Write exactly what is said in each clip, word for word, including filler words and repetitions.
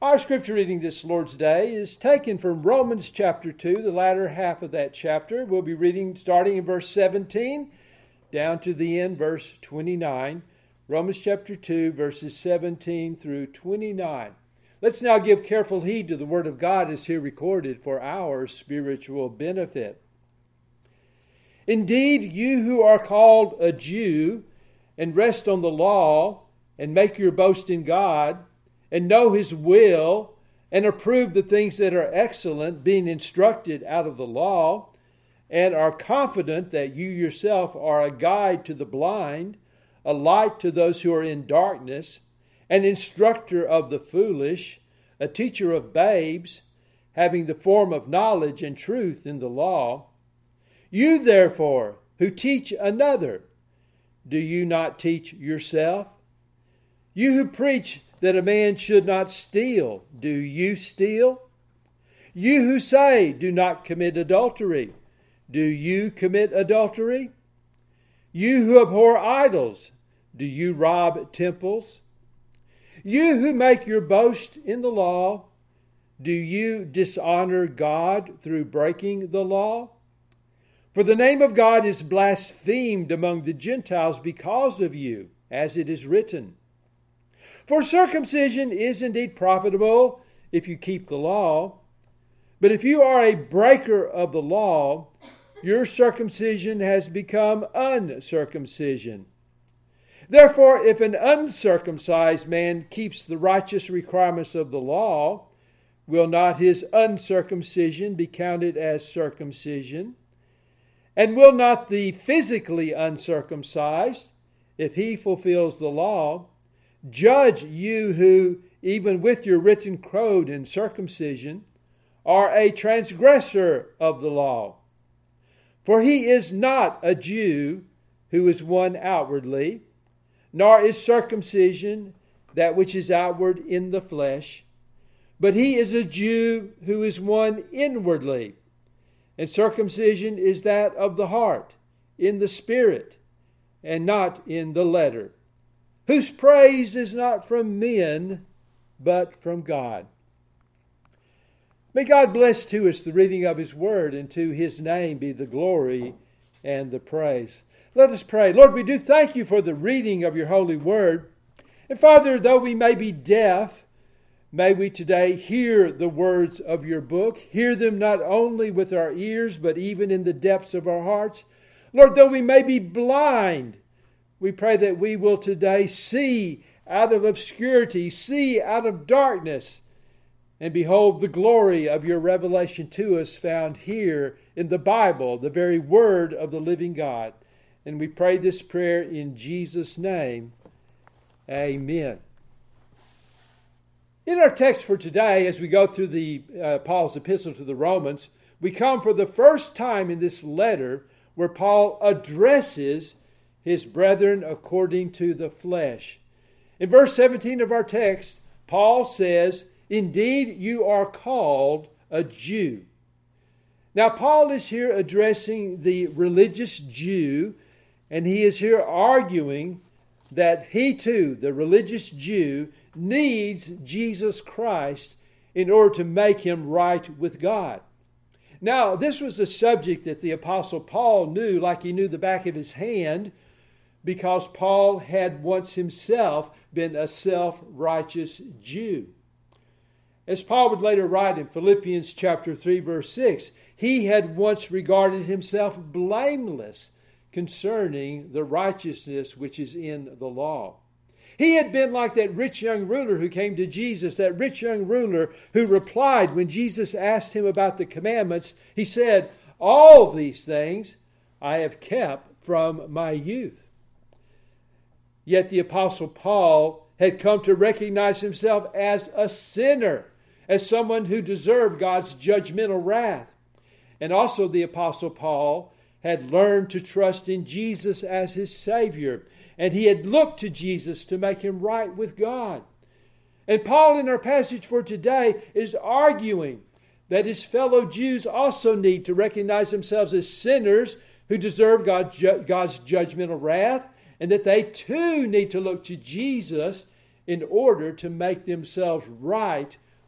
Our scripture reading this Lord's Day is taken from Romans chapter two, the latter half of that chapter. We'll be reading starting in verse seventeen down to the end, verse twenty-nine. Romans chapter two, verses seventeen through twenty-nine. Let's now give careful heed to the word of God as here recorded for our spiritual benefit. Indeed, you who are called a Jew and rest on the law and make your boast in God, and know His will, and approve the things that are excellent, being instructed out of the law, and are confident that you yourself are a guide to the blind, a light to those who are in darkness, an instructor of the foolish, a teacher of babes, having the form of knowledge and truth in the law. You therefore, who teach another, do you not teach yourself? You who preach that a man should not steal, do you steal? You who say, do not commit adultery, do you commit adultery? You who abhor idols, do you rob temples? You who make your boast in the law, do you dishonor God through breaking the law? For the name of God is blasphemed among the Gentiles because of you, as it is written. For circumcision is indeed profitable if you keep the law. But if you are a breaker of the law, your circumcision has become uncircumcision. Therefore, if an uncircumcised man keeps the righteous requirements of the law, will not his uncircumcision be counted as circumcision? And will not the physically uncircumcised, if he fulfills the law, judge you who, even with your written code in circumcision, are a transgressor of the law? For he is not a Jew who is one outwardly, nor is circumcision that which is outward in the flesh, but he is a Jew who is one inwardly. And circumcision is that of the heart, in the spirit, and not in the letter, whose praise is not from men, but from God. May God bless to us the reading of His Word, and to His name be the glory and the praise. Let us pray. Lord, we do thank You for the reading of Your holy Word. And Father, though we may be deaf, may we today hear the words of Your book, hear them not only with our ears, but even in the depths of our hearts. Lord, though we may be blind, we pray that we will today see out of obscurity, see out of darkness, and behold the glory of Your revelation to us found here in the Bible, the very Word of the living God. And we pray this prayer in Jesus' name. Amen. In our text for today, as we go through the uh, Paul's epistle to the Romans, we come for the first time in this letter where Paul addresses his brethren according to the flesh. In verse seventeen of our text, Paul says, indeed, you are called a Jew. Now, Paul is here addressing the religious Jew, and he is here arguing that he too, the religious Jew, needs Jesus Christ in order to make him right with God. Now, this was a subject that the Apostle Paul knew like he knew the back of his hand, because Paul had once himself been a self-righteous Jew. As Paul would later write in Philippians chapter three, verse six, he had once regarded himself blameless concerning the righteousness which is in the law. He had been like that rich young ruler who came to Jesus, that rich young ruler who replied when Jesus asked him about the commandments. He said, all these things I have kept from my youth. Yet the Apostle Paul had come to recognize himself as a sinner, as someone who deserved God's judgmental wrath. And also the Apostle Paul had learned to trust in Jesus as his Savior, and he had looked to Jesus to make him right with God. And Paul, in our passage for today, is arguing that his fellow Jews also need to recognize themselves as sinners who deserve God's judgmental wrath, and that they too need to look to Jesus in order to make themselves right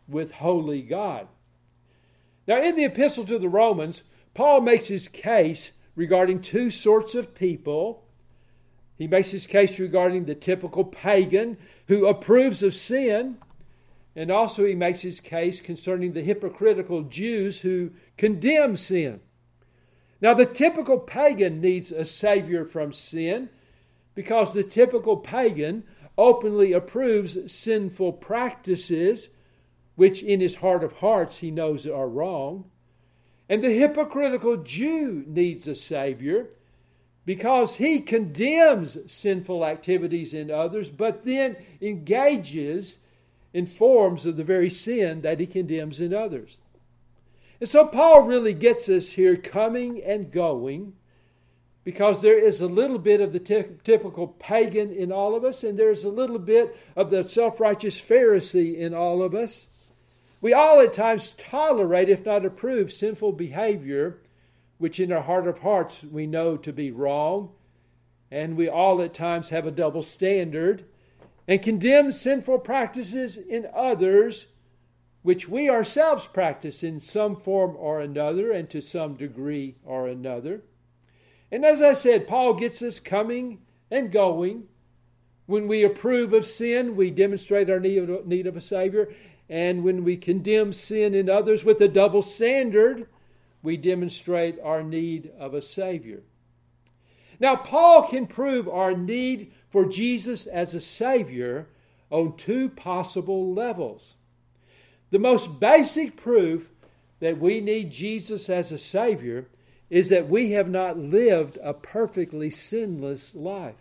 with holy God. Now, in the epistle to the Romans, Paul makes his case regarding two sorts of people. He makes his case regarding the typical pagan who approves of sin, and also he makes his case concerning the hypocritical Jews who condemn sin. Now, the typical pagan needs a savior from sin because the typical pagan openly approves sinful practices, which in his heart of hearts he knows are wrong. And the hypocritical Jew needs a savior because he condemns sinful activities in others, but then engages in forms of the very sin that he condemns in others. And so Paul really gets us here coming and going, because there is a little bit of the t- typical pagan in all of us, and there's a little bit of the self-righteous Pharisee in all of us. We all at times tolerate, if not approve, sinful behavior, which in our heart of hearts we know to be wrong. And we all at times have a double standard and condemn sinful practices in others, which we ourselves practice in some form or another and to some degree or another. And as I said, Paul gets us coming and going. When we approve of sin, we demonstrate our need of a Savior. And when we condemn sin in others with a double standard, we demonstrate our need of a Savior. Now, Paul can prove our need for Jesus as a Savior on two possible levels. The most basic proof that we need Jesus as a Savior is that we have not lived a perfectly sinless life.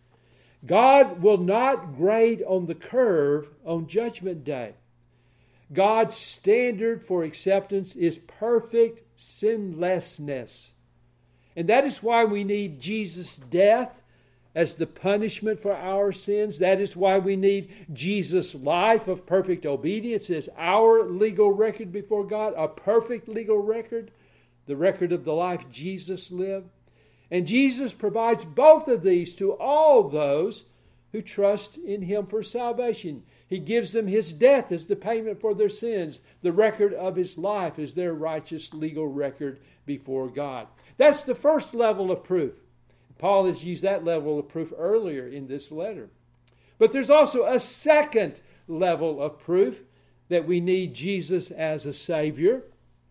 God will not grade on the curve on Judgment Day. God's standard for acceptance is perfect sinlessness. And that is why we need Jesus' death as the punishment for our sins. That is why we need Jesus' life of perfect obedience as our legal record before God, a perfect legal record, the record of the life Jesus lived. And Jesus provides both of these to all those who trust in Him for salvation. He gives them His death as the payment for their sins. The record of His life is their righteous legal record before God. That's the first level of proof. Paul has used that level of proof earlier in this letter. But there's also a second level of proof that we need Jesus as a Savior.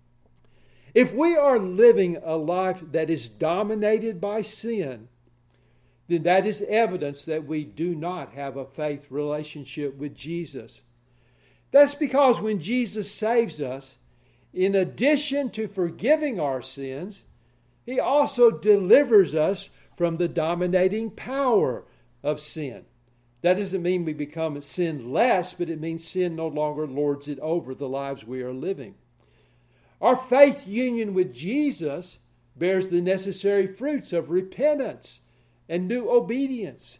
If we are living a life that is dominated by sin, then that is evidence that we do not have a faith relationship with Jesus. That's because when Jesus saves us, in addition to forgiving our sins, He also delivers us from the dominating power of sin. That doesn't mean we become sinless, but it means sin no longer lords it over the lives we are living. Our faith union with Jesus bears the necessary fruits of repentance and new obedience.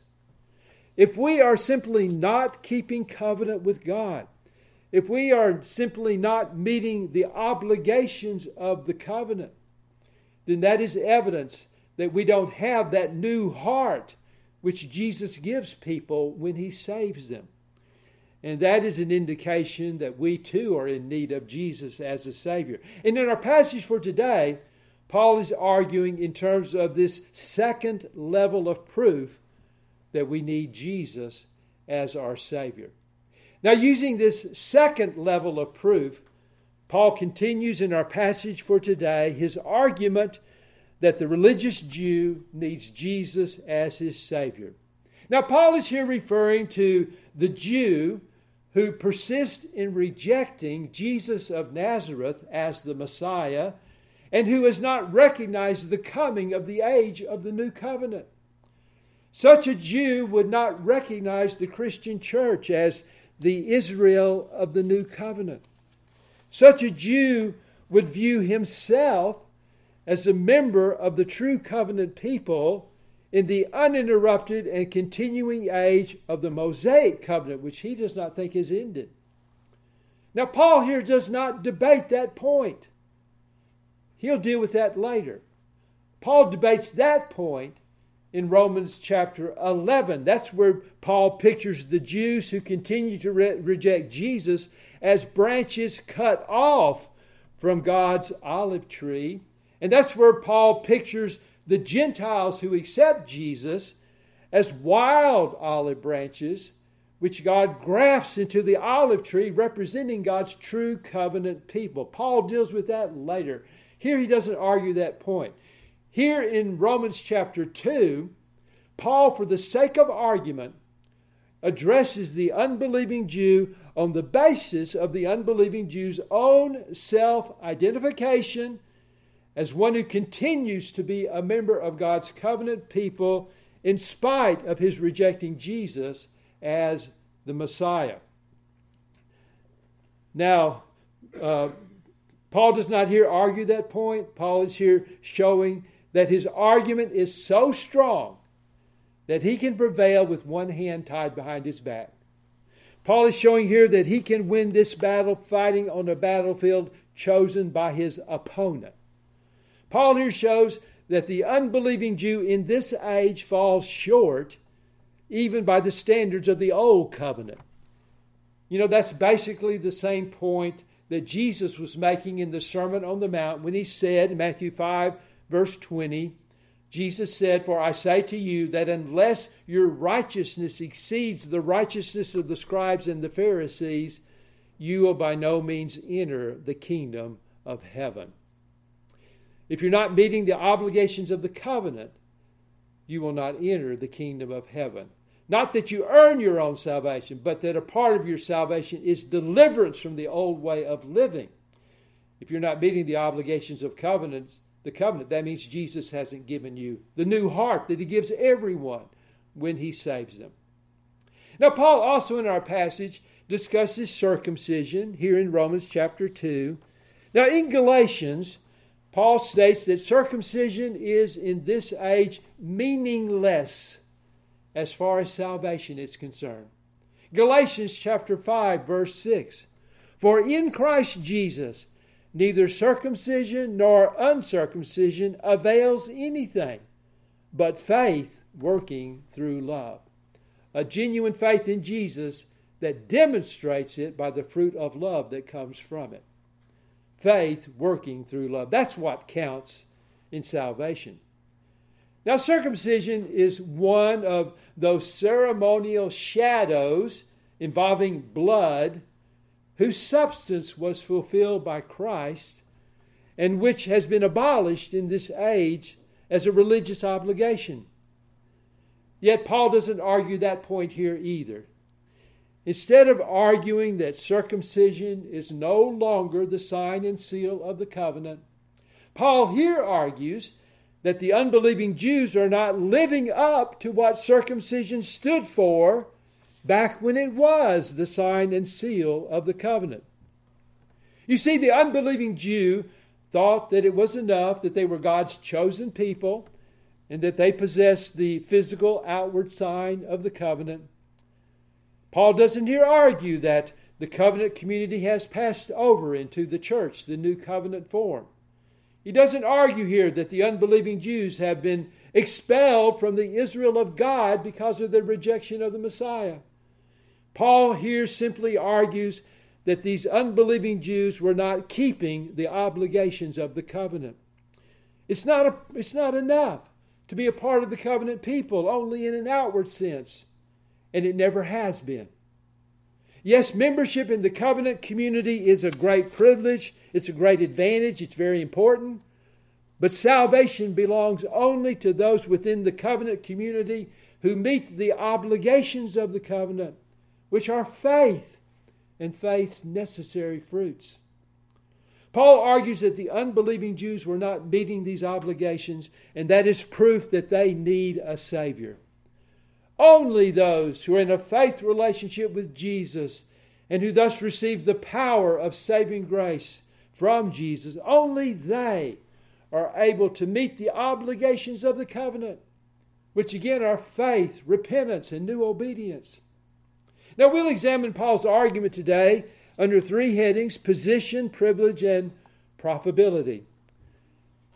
If we are simply not keeping covenant with God, if we are simply not meeting the obligations of the covenant, then that is evidence that we don't have that new heart which Jesus gives people when He saves them. And that is an indication that we too are in need of Jesus as a Savior. And in our passage for today, Paul is arguing in terms of this second level of proof that we need Jesus as our Savior. Now, using this second level of proof, Paul continues in our passage for today his argument that the religious Jew needs Jesus as his Savior. Now, Paul is here referring to the Jew who persist in rejecting Jesus of Nazareth as the Messiah and who has not recognized the coming of the age of the new covenant. Such a Jew would not recognize the Christian church as the Israel of the new covenant. Such a Jew would view himself as a member of the true covenant people in the uninterrupted and continuing age of the Mosaic covenant, which he does not think has ended. Now, Paul here does not debate that point. He'll deal with that later. Paul debates that point in Romans chapter eleven. That's where Paul pictures the Jews who continue to re- reject Jesus as branches cut off from God's olive tree. And that's where Paul pictures the Gentiles who accept Jesus as wild olive branches, which God grafts into the olive tree, representing God's true covenant people. Paul deals with that later. Here he doesn't argue that point. Here in Romans chapter two, Paul, for the sake of argument, addresses the unbelieving Jew on the basis of the unbelieving Jew's own self-identification as one who continues to be a member of God's covenant people in spite of his rejecting Jesus as the Messiah. Now, uh, Paul does not here argue that point. Paul is here showing that his argument is so strong that he can prevail with one hand tied behind his back. Paul is showing here that he can win this battle fighting on a battlefield chosen by his opponent. Paul here shows that the unbelieving Jew in this age falls short even by the standards of the old covenant. You know, that's basically the same point that Jesus was making in the Sermon on the Mount when he said in Matthew five, verse twenty, Jesus said, "For I say to you that unless your righteousness exceeds the righteousness of the scribes and the Pharisees, you will by no means enter the kingdom of heaven." If you're not meeting the obligations of the covenant, you will not enter the kingdom of heaven. Not that you earn your own salvation, but that a part of your salvation is deliverance from the old way of living. If you're not meeting the obligations of covenants, the covenant, that means Jesus hasn't given you the new heart that he gives everyone when he saves them. Now, Paul also in our passage discusses circumcision here in Romans chapter two. Now, in Galatians, Paul states that circumcision is in this age meaningless as far as salvation is concerned. Galatians chapter five, verse six. "For in Christ Jesus, neither circumcision nor uncircumcision avails anything, but faith working through love." A genuine faith in Jesus that demonstrates it by the fruit of love that comes from it. Faith working through love. That's what counts in salvation. Now, circumcision is one of those ceremonial shadows involving blood whose substance was fulfilled by Christ and which has been abolished in this age as a religious obligation. Yet Paul doesn't argue that point here either. Instead of arguing that circumcision is no longer the sign and seal of the covenant, Paul here argues that the unbelieving Jews are not living up to what circumcision stood for back when it was the sign and seal of the covenant. You see, the unbelieving Jew thought that it was enough that they were God's chosen people and that they possessed the physical outward sign of the covenant. Paul doesn't here argue that the covenant community has passed over into the church, the new covenant form. He doesn't argue here that the unbelieving Jews have been expelled from the Israel of God because of their rejection of the Messiah. Paul here simply argues that these unbelieving Jews were not keeping the obligations of the covenant. It's not, a, it's not enough to be a part of the covenant people only in an outward sense, and it never has been. Yes, membership in the covenant community is a great privilege. It's a great advantage. It's very important. But salvation belongs only to those within the covenant community who meet the obligations of the covenant, which are faith and faith's necessary fruits. Paul argues that the unbelieving Jews were not meeting these obligations, and that is proof that they need a Savior. Only those who are in a faith relationship with Jesus and who thus receive the power of saving grace from Jesus, only they are able to meet the obligations of the covenant, which again are faith, repentance, and new obedience. Now we'll examine Paul's argument today under three headings: position, privilege, and profitability.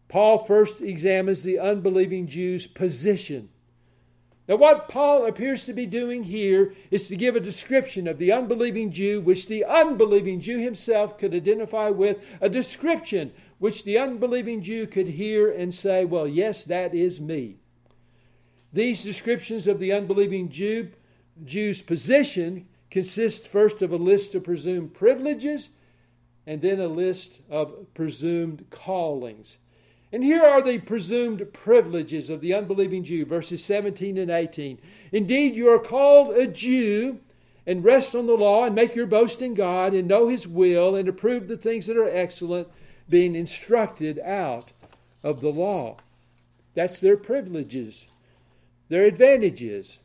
Paul first examines the unbelieving Jew's position. Now, what Paul appears to be doing here is to give a description of the unbelieving Jew, which the unbelieving Jew himself could identify with, a description which the unbelieving Jew could hear and say, well, yes, that is me. These descriptions of the unbelieving Jew, Jew's position consist first of a list of presumed privileges and then a list of presumed callings. And here are the presumed privileges of the unbelieving Jew, verses seventeen and eighteen. Indeed, you are called a Jew, and rest on the law, and make your boast in God, and know His will, and approve the things that are excellent, being instructed out of the law. That's their privileges, their advantages.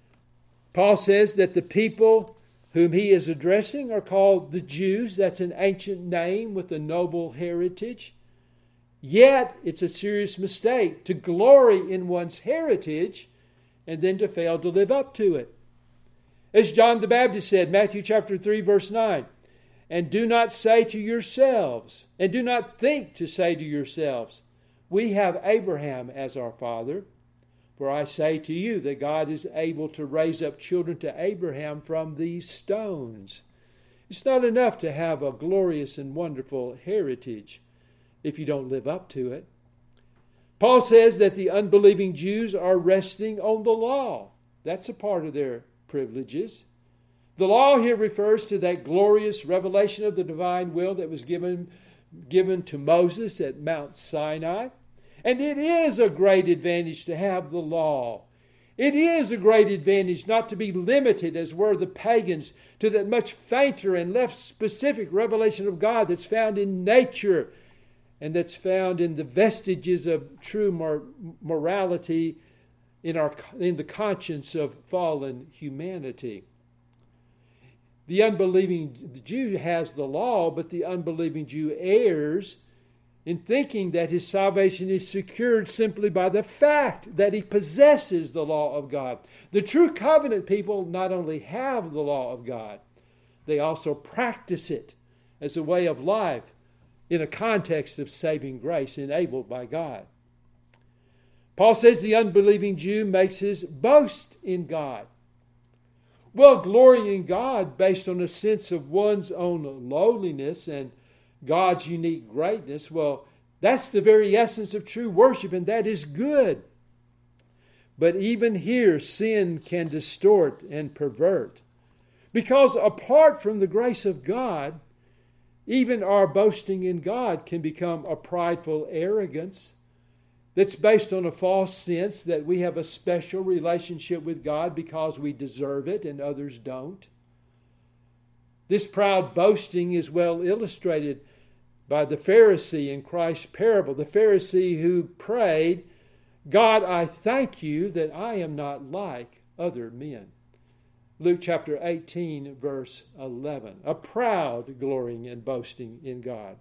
Paul says that the people whom he is addressing are called the Jews. That's an ancient name with a noble heritage. Yet, it's a serious mistake to glory in one's heritage and then to fail to live up to it. As John the Baptist said, Matthew chapter three, verse nine, and do not say to yourselves, and do not think to say to yourselves, we have Abraham as our father. For I say to you that God is able to raise up children to Abraham from these stones. It's not enough to have a glorious and wonderful heritage if you don't live up to it. Paul says that the unbelieving Jews are resting on the law. That's a part of their privileges. The law here refers to that glorious revelation of the divine will that was given, given to Moses at Mount Sinai. And it is a great advantage to have the law. It is a great advantage not to be limited, as were the pagans, to that much fainter and less specific revelation of God that's found in nature and that's found in the vestiges of true mor- morality in, our, in the conscience of fallen humanity. The unbelieving Jew has the law, but the unbelieving Jew errs in thinking that his salvation is secured simply by the fact that he possesses the law of God. The true covenant people not only have the law of God, they also practice it as a way of life in a context of saving grace enabled by God. Paul says the unbelieving Jew makes his boast in God. Well, glorying in God based on a sense of one's own lowliness and God's unique greatness, well, that's the very essence of true worship, and that is good. But even here, sin can distort and pervert. Because apart from the grace of God, even our boasting in God can become a prideful arrogance that's based on a false sense that we have a special relationship with God because we deserve it and others don't. This proud boasting is well illustrated by the Pharisee in Christ's parable. The Pharisee who prayed, God, I thank you that I am not like other men. Luke chapter eighteen, verse eleven. A proud glorying and boasting in God.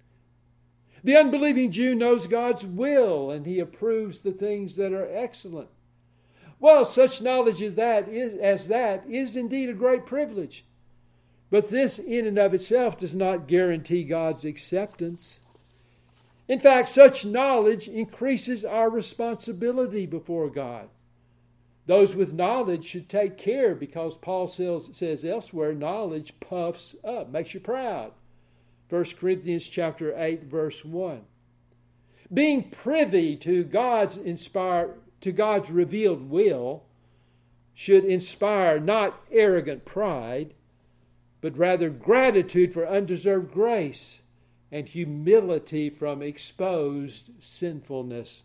The unbelieving Jew knows God's will and he approves the things that are excellent. Well, such knowledge as that is, as that is indeed a great privilege. But this in and of itself does not guarantee God's acceptance. In fact, such knowledge increases our responsibility before God. Those with knowledge should take care because Paul says, says elsewhere, knowledge puffs up, makes you proud. First Corinthians chapter eight, verse one. Being privy to God's inspired, to God's revealed will should inspire not arrogant pride, but rather gratitude for undeserved grace and humility from exposed sinfulness.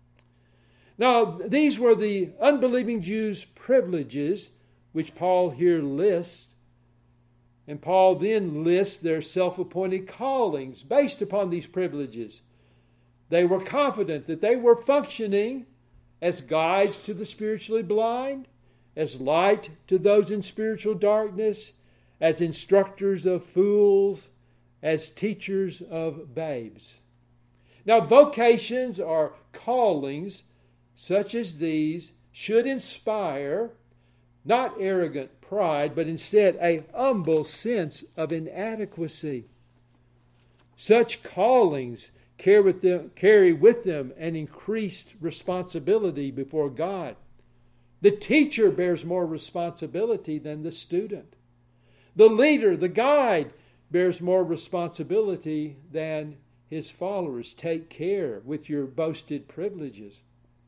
Now, these were the unbelieving Jews' privileges, which Paul here lists. And Paul then lists their self-appointed callings based upon these privileges. They were confident that they were functioning as guides to the spiritually blind, as light to those in spiritual darkness, as instructors of fools, as teachers of babes. Now, vocations or callings such as these should inspire not arrogant pride, but instead a humble sense of inadequacy. Such callings carry with them, carry with them an increased responsibility before God. The teacher bears more responsibility than the student. The leader, the guide, bears more responsibility than his followers. Take care with your boasted privileges.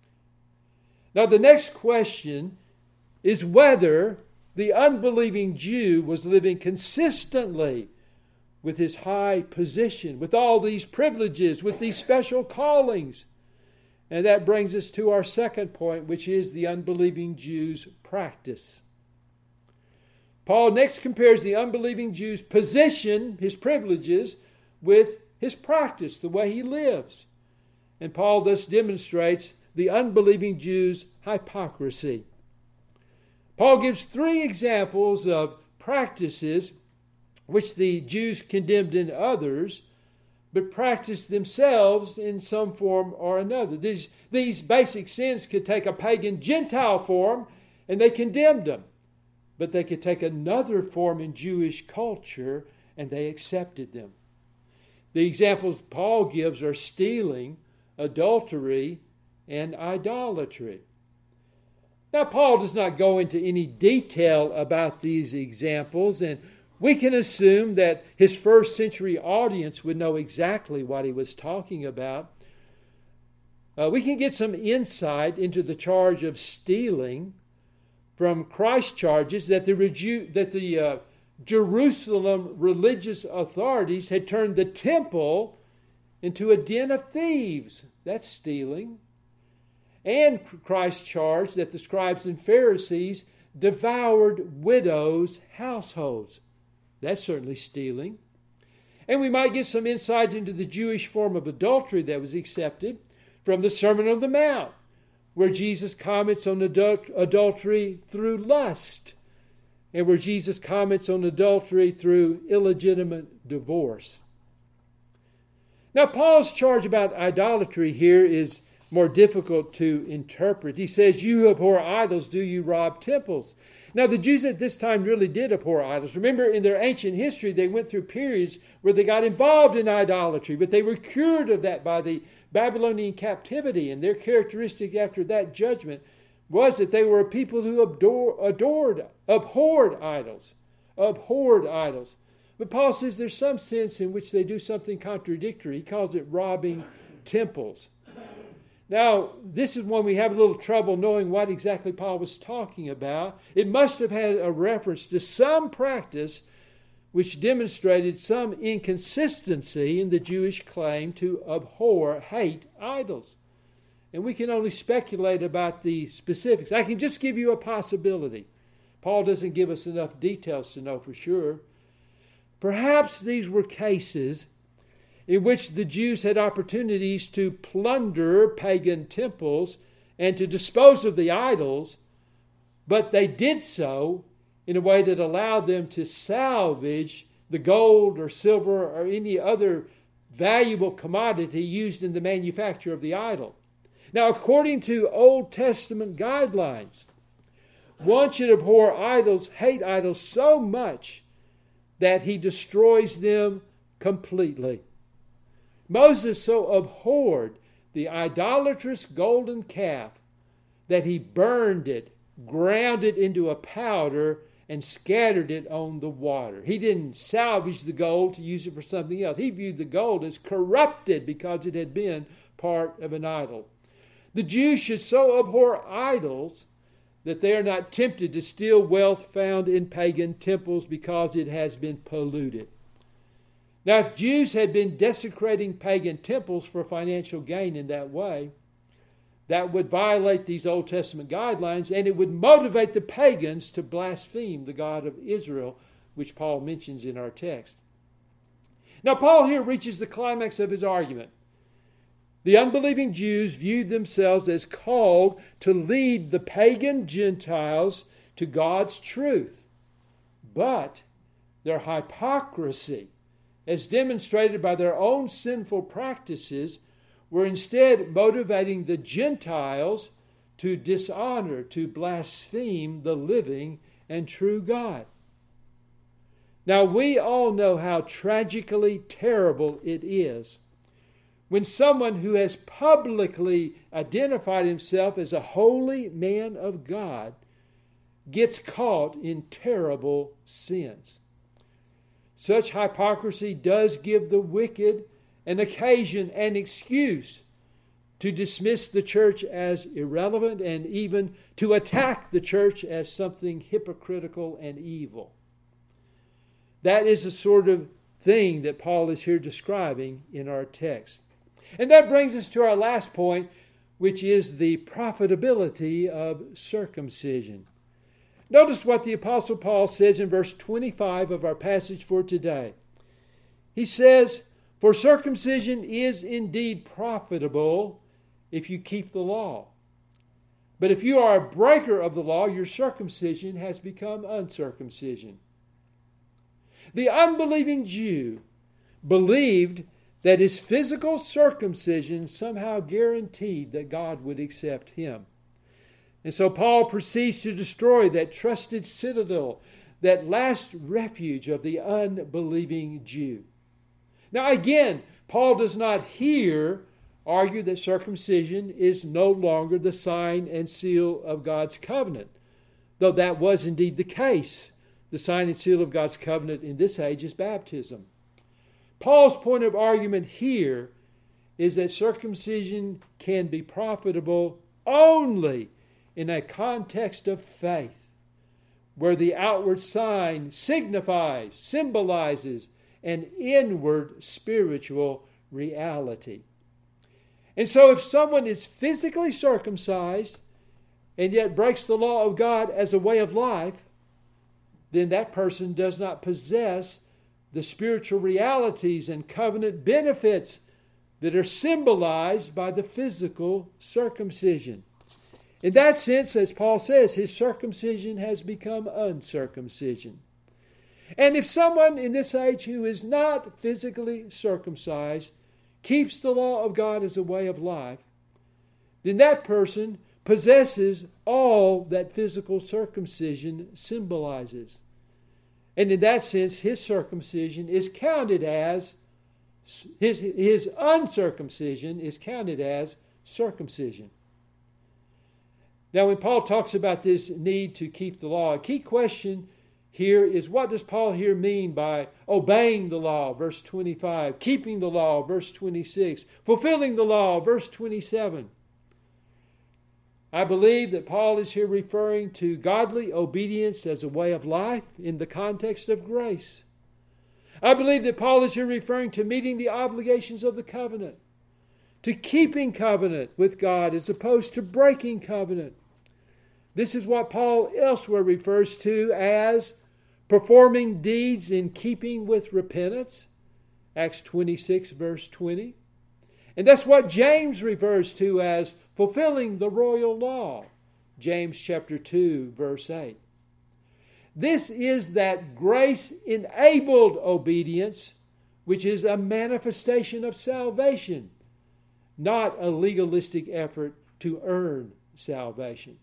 Now, the next question is whether the unbelieving Jew was living consistently with his high position, with all these privileges, with these special callings. And that brings us to our second point, which is the unbelieving Jew's practice. Paul next compares the unbelieving Jew's position, his privileges, with his practice, the way he lives. And Paul thus demonstrates the unbelieving Jew's hypocrisy. Paul gives three examples of practices which the Jews condemned in others, but practiced themselves in some form or another. These, these basic sins could take a pagan Gentile form, and they condemned them. But they could take another form in Jewish culture, and they accepted them. The examples Paul gives are stealing, adultery, and idolatry. Now, Paul does not go into any detail about these examples, and we can assume that his first century audience would know exactly what he was talking about. Uh, we can get some insight into the charge of stealing from Christ's charges that the, that the uh, Jerusalem religious authorities had turned the temple into a den of thieves. That's stealing. And Christ charged that the scribes and Pharisees devoured widows' households. That's certainly stealing. And we might get some insight into the Jewish form of adultery that was accepted from the Sermon on the Mount, where Jesus comments on adul- adultery through lust, and where Jesus comments on adultery through illegitimate divorce. Now, Paul's charge about idolatry here is more difficult to interpret. He says, "You who abhor idols, do you rob temples?" Now, the Jews at this time really did abhor idols. Remember, in their ancient history, they went through periods where they got involved in idolatry, but they were cured of that by the Babylonian captivity. And their characteristic after that judgment was that they were a people who adore, adored, abhorred idols, abhorred idols. But Paul says there's some sense in which they do something contradictory. He calls it robbing temples. Now, this is when we have a little trouble knowing what exactly Paul was talking about. It must have had a reference to some practice which demonstrated some inconsistency in the Jewish claim to abhor, hate idols. And we can only speculate about the specifics. I can just give you a possibility. Paul doesn't give us enough details to know for sure. Perhaps these were cases in which the Jews had opportunities to plunder pagan temples and to dispose of the idols, but they did so in a way that allowed them to salvage the gold or silver or any other valuable commodity used in the manufacture of the idol. Now, according to Old Testament guidelines, one should abhor idols, hate idols so much that he destroys them completely. Moses so abhorred the idolatrous golden calf that he burned it, ground it into a powder, and scattered it on the water. He didn't salvage the gold to use it for something else. He viewed the gold as corrupted because it had been part of an idol. The Jews should so abhor idols that they are not tempted to steal wealth found in pagan temples because it has been polluted. Now, if Jews had been desecrating pagan temples for financial gain in that way, that would violate these Old Testament guidelines, and it would motivate the pagans to blaspheme the God of Israel, which Paul mentions in our text. Now, Paul here reaches the climax of his argument. The unbelieving Jews viewed themselves as called to lead the pagan Gentiles to God's truth. But their hypocrisy, as demonstrated by their own sinful practices, were instead motivating the Gentiles to dishonor, to blaspheme the living and true God. Now, we all know how tragically terrible it is when someone who has publicly identified himself as a holy man of God gets caught in terrible sins. Such hypocrisy does give the wicked an occasion and excuse to dismiss the church as irrelevant and even to attack the church as something hypocritical and evil. That is the sort of thing that Paul is here describing in our text. And that brings us to our last point, which is the profitability of circumcision. Notice what the Apostle Paul says in verse twenty-five of our passage for today. He says, "For circumcision is indeed profitable if you keep the law. But if you are a breaker of the law, your circumcision has become uncircumcision." The unbelieving Jew believed that his physical circumcision somehow guaranteed that God would accept him. And so Paul proceeds to destroy that trusted citadel, that last refuge of the unbelieving Jew. Now again, Paul does not here argue that circumcision is no longer the sign and seal of God's covenant, though that was indeed the case. The sign and seal of God's covenant in this age is baptism. Paul's point of argument here is that circumcision can be profitable only in a context of faith, where the outward sign signifies, symbolizes an inward spiritual reality. And so if someone is physically circumcised and yet breaks the law of God as a way of life, then that person does not possess the spiritual realities and covenant benefits that are symbolized by the physical circumcision. In that sense, as Paul says, his circumcision has become uncircumcision. And if someone in this age who is not physically circumcised keeps the law of God as a way of life, then that person possesses all that physical circumcision symbolizes. And in that sense, his circumcision is counted as, his, his uncircumcision is counted as circumcision. Now, when Paul talks about this need to keep the law, a key question here is, what does Paul here mean by obeying the law, verse twenty-five, keeping the law, verse twenty-six, fulfilling the law, verse twenty-seven? I believe that Paul is here referring to godly obedience as a way of life in the context of grace. I believe that Paul is here referring to meeting the obligations of the covenant, to keeping covenant with God as opposed to breaking covenant. This is what Paul elsewhere refers to as performing deeds in keeping with repentance, Acts twenty-six, verse twenty. And that's what James refers to as fulfilling the royal law, James chapter two, verse eight. This is that grace-enabled obedience, which is a manifestation of salvation, not a legalistic effort to earn salvation.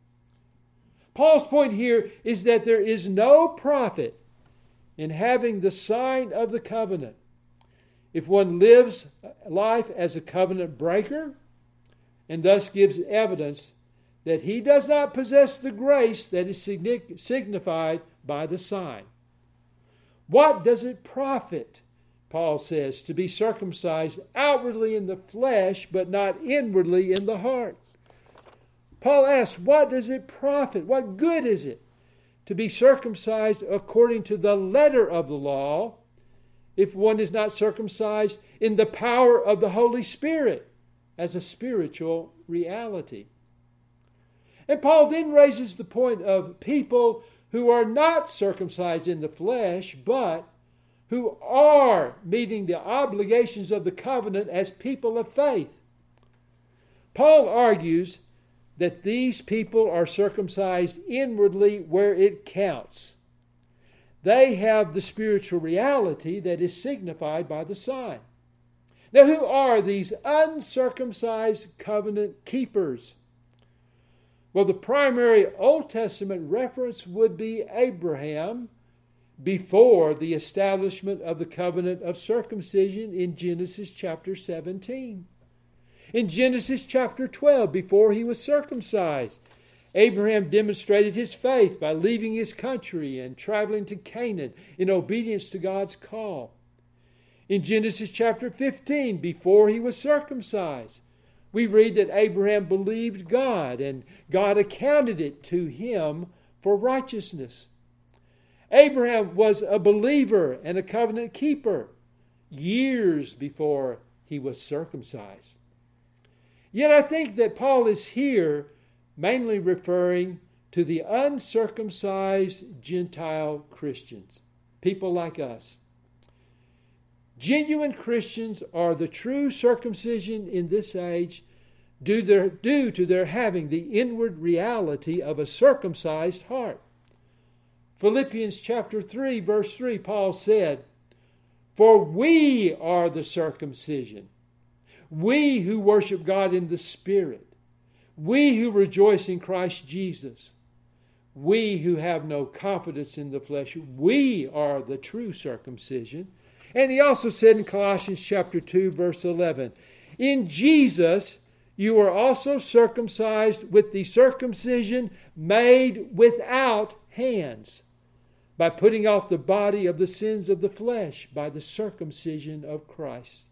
Paul's point here is that there is no profit in having the sign of the covenant if one lives life as a covenant breaker and thus gives evidence that he does not possess the grace that is signified by the sign. What does it profit, Paul says, to be circumcised outwardly in the flesh but not inwardly in the heart? Paul asks, what does it profit? What good is it to be circumcised according to the letter of the law if one is not circumcised in the power of the Holy Spirit as a spiritual reality? And Paul then raises the point of people who are not circumcised in the flesh, but who are meeting the obligations of the covenant as people of faith. Paul argues that these people are circumcised inwardly where it counts. They have the spiritual reality that is signified by the sign. Now, who are these uncircumcised covenant keepers? Well, the primary Old Testament reference would be Abraham, before the establishment of the covenant of circumcision in Genesis chapter seventeen. In Genesis chapter twelve, before he was circumcised, Abraham demonstrated his faith by leaving his country and traveling to Canaan in obedience to God's call. In Genesis chapter fifteen, before he was circumcised, we read that Abraham believed God and God accounted it to him for righteousness. Abraham was a believer and a covenant keeper years before he was circumcised. Yet I think that Paul is here mainly referring to the uncircumcised Gentile Christians, people like us. Genuine Christians are the true circumcision in this age due, their, due to their having the inward reality of a circumcised heart. Philippians chapter three, verse three, Paul said, "For we are the circumcision, we who worship God in the Spirit, we who rejoice in Christ Jesus, we who have no confidence in the flesh, we are the true circumcision." And he also said in Colossians chapter two, verse eleven, "In Jesus you are also circumcised with the circumcision made without hands, by putting off the body of the sins of the flesh by the circumcision of Christ."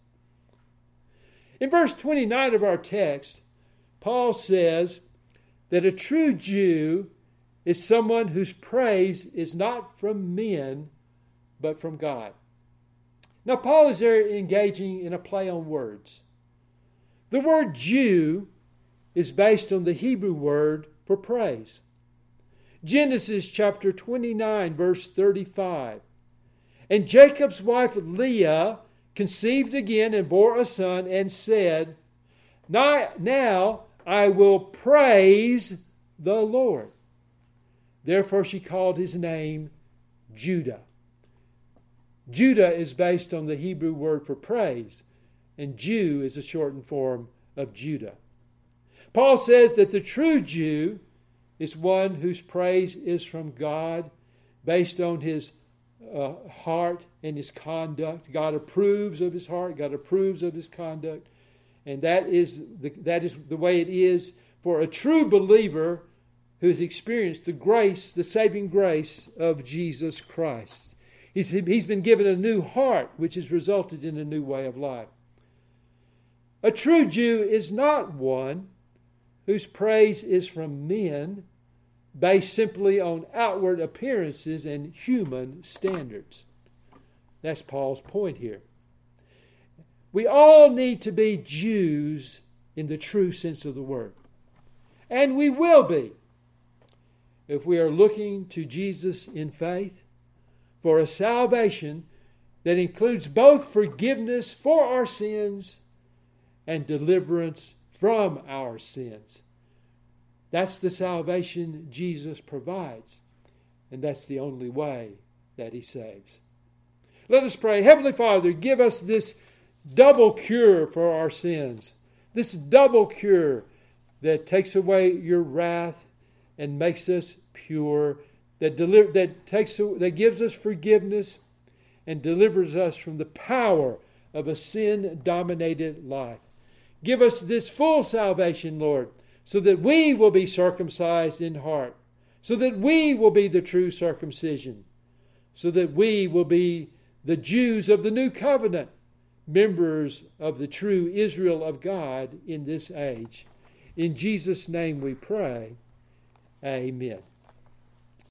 In verse twenty-nine of our text, Paul says that a true Jew is someone whose praise is not from men, but from God. Now, Paul is there engaging in a play on words. The word Jew is based on the Hebrew word for praise. Genesis chapter twenty-nine, verse thirty-five. "And Jacob's wife Leah conceived again and bore a son and said, Now I will praise the Lord. Therefore she called his name Judah." Judah is based on the Hebrew word for praise, and Jew is a shortened form of Judah. Paul says that the true Jew is one whose praise is from God, based on his uh, heart and his conduct. God approves of his heart, God approves of his conduct, and that is the, that is the way it is for a true believer who has experienced the grace, the saving grace of Jesus Christ. He's, he's been given a new heart, which has resulted in a new way of life. A true Jew is not one whose praise is from men, based simply on outward appearances and human standards. That's Paul's point here. We all need to be Jews in the true sense of the word. And we will be if we are looking to Jesus in faith for a salvation that includes both forgiveness for our sins and deliverance from our sins. That's the salvation Jesus provides, and that's the only way that he saves. Let us pray. Heavenly Father, give us this double cure for our sins, this double cure that takes away your wrath and makes us pure, that deliver, that takes, that gives us forgiveness and delivers us from the power of a sin-dominated life. Give us this full salvation, Lord, so that we will be circumcised in heart, so that we will be the true circumcision, so that we will be the Jews of the new covenant, members of the true Israel of God in this age. In Jesus' name we pray. Amen.